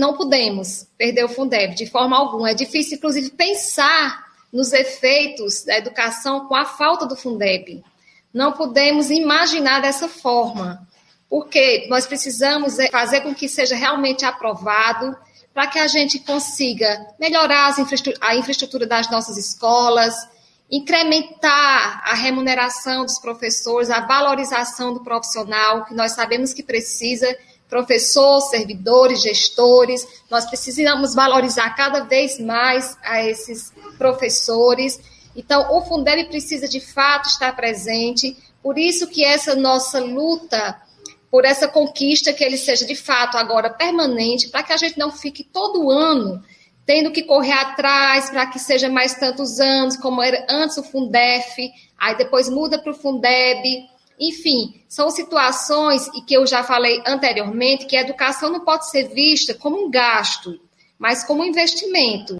não podemos perder o Fundeb de forma alguma. É difícil, inclusive, pensar nos efeitos da educação com a falta do Fundeb. Não podemos imaginar dessa forma, porque nós precisamos fazer com que seja realmente aprovado, para que a gente consiga melhorar a infraestrutura das nossas escolas, incrementar a remuneração dos professores, a valorização do profissional, que nós sabemos que precisa, professores, servidores, gestores, nós precisamos valorizar cada vez mais a esses professores. Então, o Fundeb precisa, de fato, estar presente, por isso que essa nossa luta, por essa conquista, que ele seja, de fato, agora permanente, para que a gente não fique todo ano tendo que correr atrás para que seja mais tantos anos, como era antes o Fundef, aí depois muda para o Fundeb. Enfim, são situações, e que eu já falei anteriormente, que a educação não pode ser vista como um gasto, mas como um investimento.